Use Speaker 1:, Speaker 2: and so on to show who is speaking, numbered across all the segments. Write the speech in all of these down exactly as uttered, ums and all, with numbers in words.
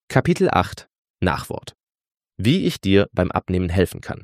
Speaker 1: Kapitel acht Nachwort. Wie ich dir beim Abnehmen helfen kann.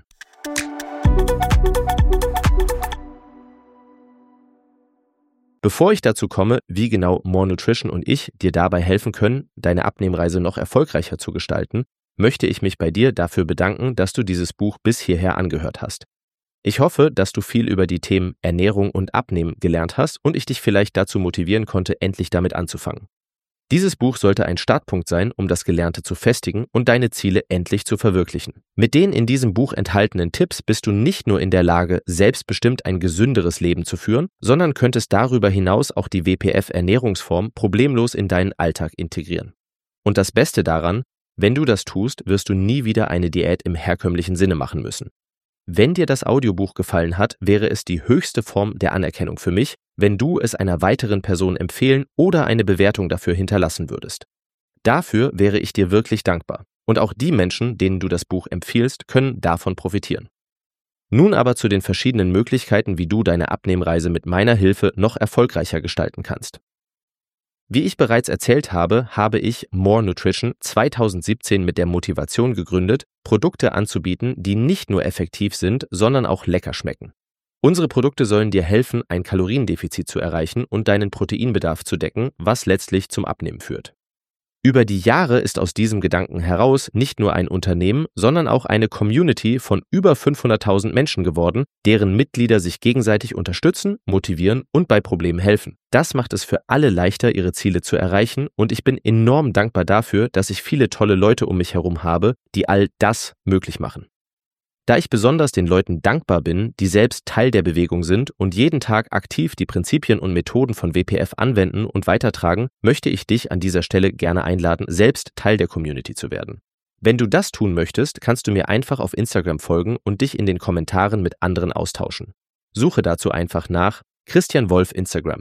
Speaker 1: Bevor ich dazu komme, wie genau More Nutrition und ich dir dabei helfen können, deine Abnehmreise noch erfolgreicher zu gestalten, möchte ich mich bei dir dafür bedanken, dass du dieses Buch bis hierher angehört hast. Ich hoffe, dass du viel über die Themen Ernährung und Abnehmen gelernt hast und ich dich vielleicht dazu motivieren konnte, endlich damit anzufangen. Dieses Buch sollte ein Startpunkt sein, um das Gelernte zu festigen und deine Ziele endlich zu verwirklichen. Mit den in diesem Buch enthaltenen Tipps bist du nicht nur in der Lage, selbstbestimmt ein gesünderes Leben zu führen, sondern könntest darüber hinaus auch die W P F-Ernährungsform problemlos in deinen Alltag integrieren. Und das Beste daran, wenn du das tust, wirst du nie wieder eine Diät im herkömmlichen Sinne machen müssen. Wenn dir das Audiobuch gefallen hat, wäre es die höchste Form der Anerkennung für mich, wenn du es einer weiteren Person empfehlen oder eine Bewertung dafür hinterlassen würdest. Dafür wäre ich dir wirklich dankbar. Und auch die Menschen, denen du das Buch empfiehlst, können davon profitieren. Nun aber zu den verschiedenen Möglichkeiten, wie du deine Abnehmreise mit meiner Hilfe noch erfolgreicher gestalten kannst. Wie ich bereits erzählt habe, habe ich More Nutrition zweitausendsiebzehn mit der Motivation gegründet, Produkte anzubieten, die nicht nur effektiv sind, sondern auch lecker schmecken. Unsere Produkte sollen dir helfen, ein Kaloriendefizit zu erreichen und deinen Proteinbedarf zu decken, was letztlich zum Abnehmen führt. Über die Jahre ist aus diesem Gedanken heraus nicht nur ein Unternehmen, sondern auch eine Community von über fünfhunderttausend Menschen geworden, deren Mitglieder sich gegenseitig unterstützen, motivieren und bei Problemen helfen. Das macht es für alle leichter, ihre Ziele zu erreichen und ich bin enorm dankbar dafür, dass ich viele tolle Leute um mich herum habe, die all das möglich machen. Da ich besonders den Leuten dankbar bin, die selbst Teil der Bewegung sind und jeden Tag aktiv die Prinzipien und Methoden von W P F anwenden und weitertragen, möchte ich dich an dieser Stelle gerne einladen, selbst Teil der Community zu werden. Wenn du das tun möchtest, kannst du mir einfach auf Instagram folgen und dich in den Kommentaren mit anderen austauschen. Suche dazu einfach nach Christian Wolf Instagram.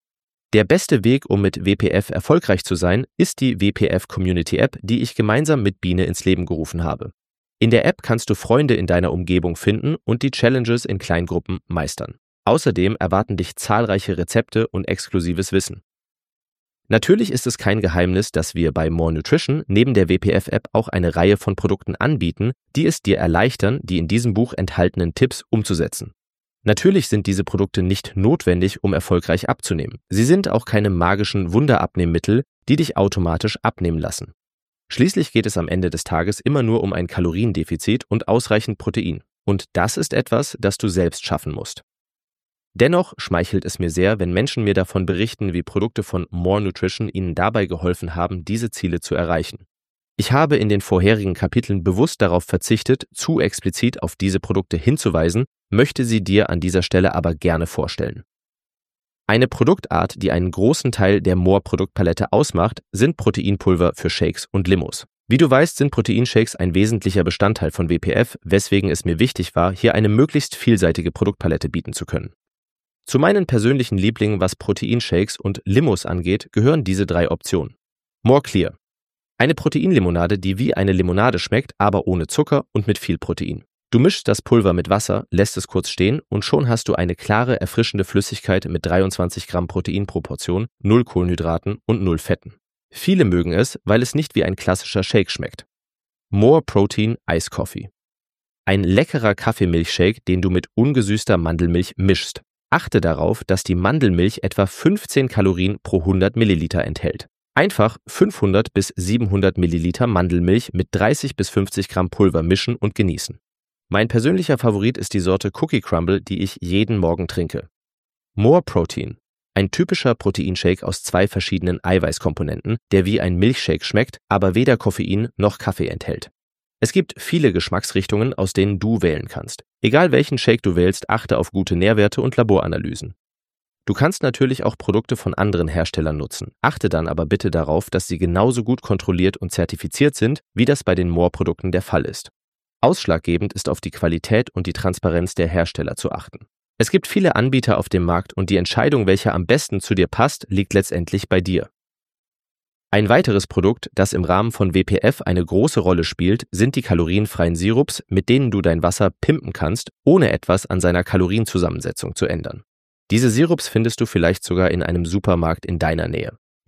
Speaker 1: Der beste Weg, um mit W P F erfolgreich zu sein, ist die W P F Community App, die ich gemeinsam mit Biene ins Leben gerufen habe. In der App kannst du Freunde in deiner Umgebung finden und die Challenges in Kleingruppen meistern. Außerdem erwarten dich zahlreiche Rezepte und exklusives Wissen. Natürlich ist es kein Geheimnis, dass wir bei More Nutrition neben der W P F-App auch eine Reihe von Produkten anbieten, die es dir erleichtern, die in diesem Buch enthaltenen Tipps umzusetzen. Natürlich sind diese Produkte nicht notwendig, um erfolgreich abzunehmen. Sie sind auch keine magischen Wunderabnehmmittel, die dich automatisch abnehmen lassen. Schließlich geht es am Ende des Tages immer nur um ein Kaloriendefizit und ausreichend Protein. Und das ist etwas, das du selbst schaffen musst. Dennoch schmeichelt es mir sehr, wenn Menschen mir davon berichten, wie Produkte von More Nutrition ihnen dabei geholfen haben, diese Ziele zu erreichen. Ich habe in den vorherigen Kapiteln bewusst darauf verzichtet, zu explizit auf diese Produkte hinzuweisen, möchte sie dir an dieser Stelle aber gerne vorstellen. Eine Produktart, die einen großen Teil der More-Produktpalette ausmacht, sind Proteinpulver für Shakes und Limos. Wie du weißt, sind Proteinshakes ein wesentlicher Bestandteil von W P F, weswegen es mir wichtig war, hier eine möglichst vielseitige Produktpalette bieten zu können. Zu meinen persönlichen Lieblingen, was Proteinshakes und Limos angeht, gehören diese drei Optionen. More Clear. Eine Proteinlimonade, die wie eine Limonade schmeckt, aber ohne Zucker und mit viel Protein. Du mischst das Pulver mit Wasser, lässt es kurz stehen und schon hast du eine klare, erfrischende Flüssigkeit mit dreiundzwanzig Gramm Protein pro Portion, null Kohlenhydraten und null Fetten. Viele mögen es, weil es nicht wie ein klassischer Shake schmeckt. More Protein Ice Coffee. Ein leckerer Kaffeemilchshake, den du mit ungesüßter Mandelmilch mischst. Achte darauf, dass die Mandelmilch etwa fünfzehn Kalorien pro hundert Milliliter enthält. Einfach fünfhundert bis siebenhundert Milliliter Mandelmilch mit dreißig bis fünfzig Gramm Pulver mischen und genießen. Mein persönlicher Favorit ist die Sorte Cookie Crumble, die ich jeden Morgen trinke. More Protein. Ein typischer Proteinshake aus zwei verschiedenen Eiweißkomponenten, der wie ein Milchshake schmeckt, aber weder Koffein noch Kaffee enthält. Es gibt viele Geschmacksrichtungen, aus denen du wählen kannst. Egal welchen Shake du wählst, achte auf gute Nährwerte und Laboranalysen. Du kannst natürlich auch Produkte von anderen Herstellern nutzen. Achte dann aber bitte darauf, dass sie genauso gut kontrolliert und zertifiziert sind, wie das bei den More-Produkten der Fall ist. Ausschlaggebend ist auf die Qualität und die Transparenz der Hersteller zu achten. Es gibt viele Anbieter auf dem Markt und die Entscheidung, welcher am besten zu dir passt, liegt letztendlich bei dir. Ein weiteres Produkt, das im Rahmen von W P F eine große Rolle spielt, sind die kalorienfreien Sirups, mit denen du dein Wasser pimpen kannst, ohne etwas an seiner Kalorienzusammensetzung zu ändern. Diese Sirups findest du vielleicht sogar in einem Supermarkt in deiner Nähe.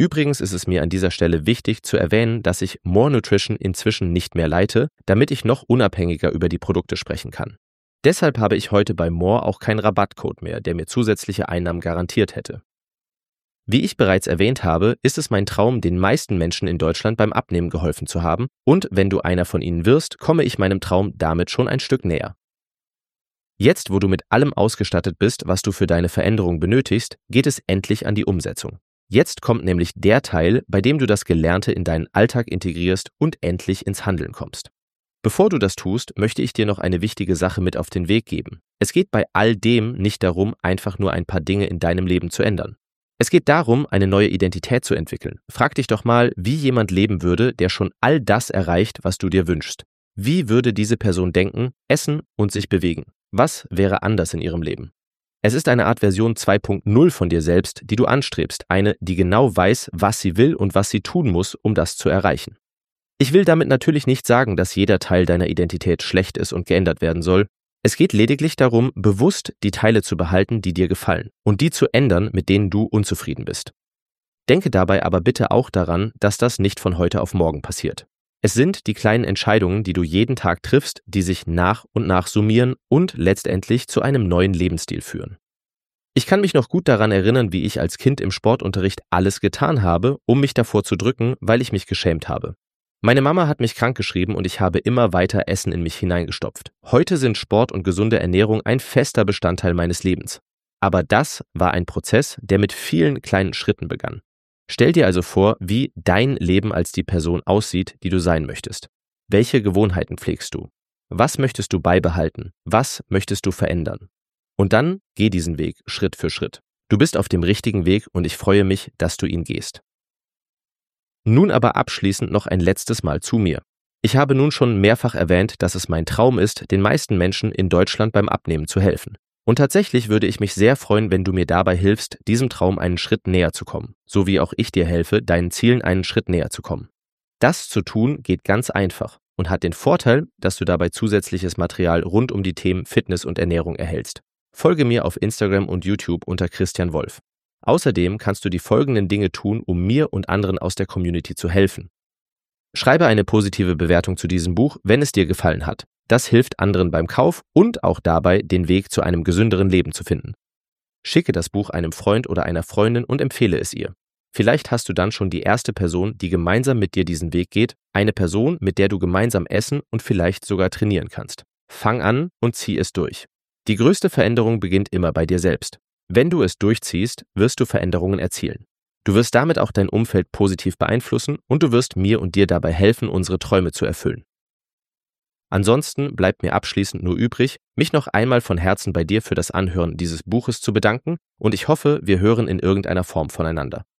Speaker 1: Übrigens ist es mir an dieser Stelle wichtig zu erwähnen, dass ich More Nutrition inzwischen nicht mehr leite, damit ich noch unabhängiger über die Produkte sprechen kann. Deshalb habe ich heute bei More auch keinen Rabattcode mehr, der mir zusätzliche Einnahmen garantiert hätte. Wie ich bereits erwähnt habe, ist es mein Traum, den meisten Menschen in Deutschland beim Abnehmen geholfen zu haben, und wenn du einer von ihnen wirst, komme ich meinem Traum damit schon ein Stück näher. Jetzt, wo du mit allem ausgestattet bist, was du für deine Veränderung benötigst, geht es endlich an die Umsetzung. Jetzt kommt nämlich der Teil, bei dem du das Gelernte in deinen Alltag integrierst und endlich ins Handeln kommst. Bevor du das tust, möchte ich dir noch eine wichtige Sache mit auf den Weg geben. Es geht bei all dem nicht darum, einfach nur ein paar Dinge in deinem Leben zu ändern. Es geht darum, eine neue Identität zu entwickeln. Frag dich doch mal, wie jemand leben würde, der schon all das erreicht, was du dir wünschst. Wie würde diese Person denken, essen und sich bewegen? Was wäre anders in ihrem Leben? Es ist eine Art Version zwei Punkt null von dir selbst, die du anstrebst, eine, die genau weiß, was sie will und was sie tun muss, um das zu erreichen. Ich will damit natürlich nicht sagen, dass jeder Teil deiner Identität schlecht ist und geändert werden soll. Es geht lediglich darum, bewusst die Teile zu behalten, die dir gefallen, und die zu ändern, mit denen du unzufrieden bist. Denke dabei aber bitte auch daran, dass das nicht von heute auf morgen passiert. Es sind die kleinen Entscheidungen, die du jeden Tag triffst, die sich nach und nach summieren und letztendlich zu einem neuen Lebensstil führen. Ich kann mich noch gut daran erinnern, wie ich als Kind im Sportunterricht alles getan habe, um mich davor zu drücken, weil ich mich geschämt habe. Meine Mama hat mich krankgeschrieben und ich habe immer weiter Essen in mich hineingestopft. Heute sind Sport und gesunde Ernährung ein fester Bestandteil meines Lebens. Aber das war ein Prozess, der mit vielen kleinen Schritten begann. Stell dir also vor, wie dein Leben als die Person aussieht, die du sein möchtest. Welche Gewohnheiten pflegst du? Was möchtest du beibehalten? Was möchtest du verändern? Und dann geh diesen Weg Schritt für Schritt. Du bist auf dem richtigen Weg und ich freue mich, dass du ihn gehst. Nun aber abschließend noch ein letztes Mal zu mir. Ich habe nun schon mehrfach erwähnt, dass es mein Traum ist, den meisten Menschen in Deutschland beim Abnehmen zu helfen. Und tatsächlich würde ich mich sehr freuen, wenn du mir dabei hilfst, diesem Traum einen Schritt näher zu kommen, so wie auch ich dir helfe, deinen Zielen einen Schritt näher zu kommen. Das zu tun geht ganz einfach und hat den Vorteil, dass du dabei zusätzliches Material rund um die Themen Fitness und Ernährung erhältst. Folge mir auf Instagram und YouTube unter Christian Wolf. Außerdem kannst du die folgenden Dinge tun, um mir und anderen aus der Community zu helfen. Schreibe eine positive Bewertung zu diesem Buch, wenn es dir gefallen hat. Das hilft anderen beim Kauf und auch dabei, den Weg zu einem gesünderen Leben zu finden. Schicke das Buch einem Freund oder einer Freundin und empfehle es ihr. Vielleicht hast du dann schon die erste Person, die gemeinsam mit dir diesen Weg geht, eine Person, mit der du gemeinsam essen und vielleicht sogar trainieren kannst. Fang an und zieh es durch. Die größte Veränderung beginnt immer bei dir selbst. Wenn du es durchziehst, wirst du Veränderungen erzielen. Du wirst damit auch dein Umfeld positiv beeinflussen und du wirst mir und dir dabei helfen, unsere Träume zu erfüllen. Ansonsten bleibt mir abschließend nur übrig, mich noch einmal von Herzen bei dir für das Anhören dieses Buches zu bedanken und ich hoffe, wir hören in irgendeiner Form voneinander.